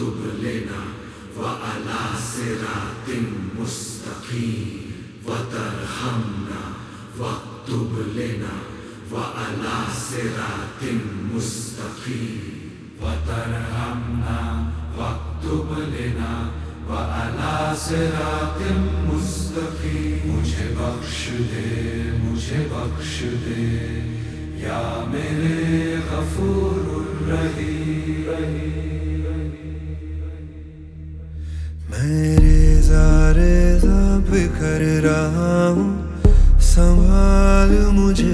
واكتب لنا وعلى صراط مستقيم وترحمنا واكتب لنا وعلى صراط مستقيم وترحمنا واكتب لنا وعلى صراط मुस्तकीम। मुझे बख्श दे या मेरे गफूरुर रहीम। मैं रेज़ा बिखर रहा हूँ, संभाल मुझे,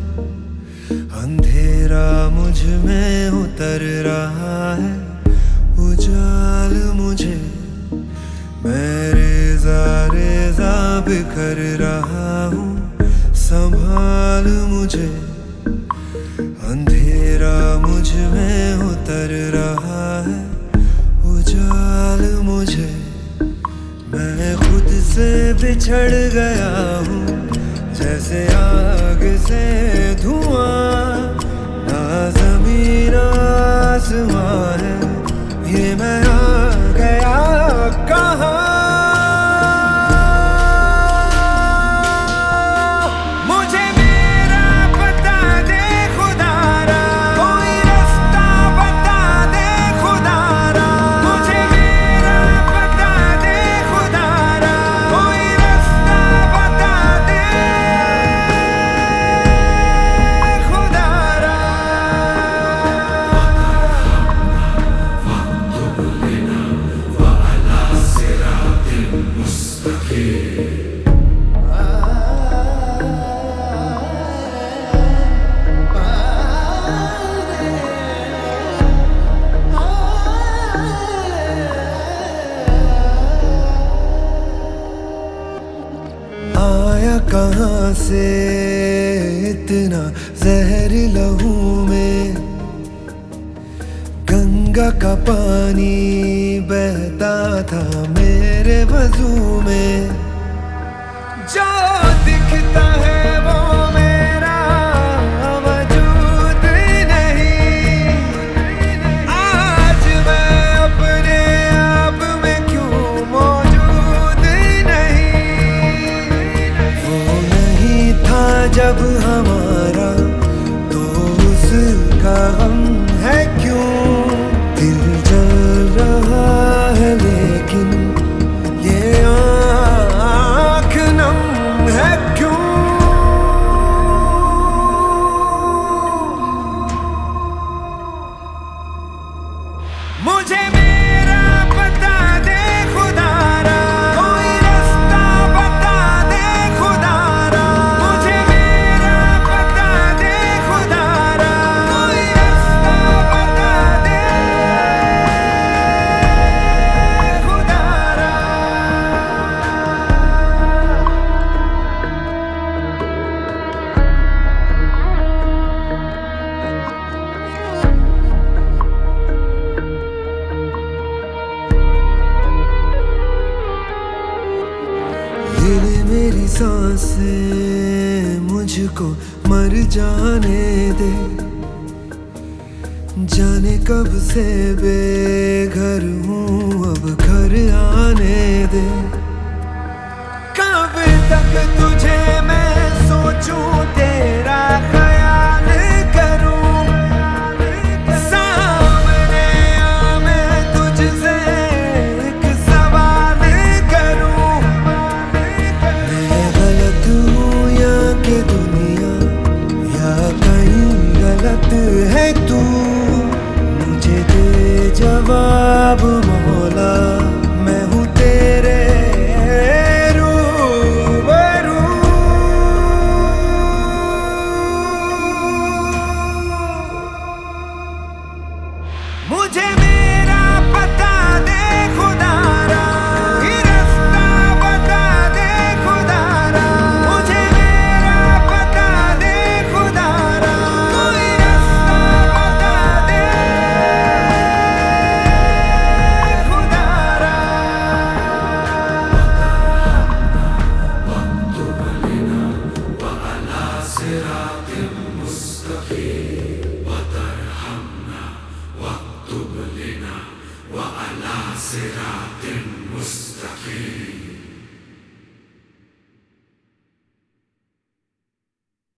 अंधेरा मुझ में उतर रहा है, उजाल मुझे। मैं रेज़ा बिखर रहा हूँ, संभाल मुझे, अंधेरा मुझ में उतर रहा है, उजाल मुझे। मैं खुद से बिछड़ गया हूँ, जैसे आग से धुआं, ना ज़मीन आसमां है, ये मैं आ गया कहाँ। आया कहाँ से इतना जहर लहू में, गंगा का पानी बहता था मेरे वजू में। जो दिखता है वो मेरा वजूद नहीं, आज मैं अपने आप में क्यों मौजूद नहीं। वो नहीं था जब हमारा, तो उसका हम है क्यों। दिल जल रहा है लेकिन ये आँख नम है क्यों। मुझे मेरा बता दे खुदारा, कोई रास्ता बता दे खुदारा। मुझे मेरा बता दे खुदारा, कोई रास्ता बता दे खुदारा। दिल मेरी सांसें मुझको मर जाने दे, जाने कब से बेघर हूँ अब घर आने दे। कब तक तुझे मैं सोचूं, तेरा ख्याल करूं, सामने आ मैं तुझसे एक सवाल करूं। मैं गलत हूँ या कि दुनिया, या कहीं गलत है तू। मुझे दे जवाब मौला, मैं हूँ तेरे रूबरू। मुझे मेरा बता दे खुदारा, ये रास्ता बता दे खुदारा। मुझे मेरा बता दे खुदारा, कोई रास्ता बता दे खुदारा। वाक्तुब लना वअला सिरात मुस्तकीम वतरहमना वाक्तुब लना وعلى صراط مستقيم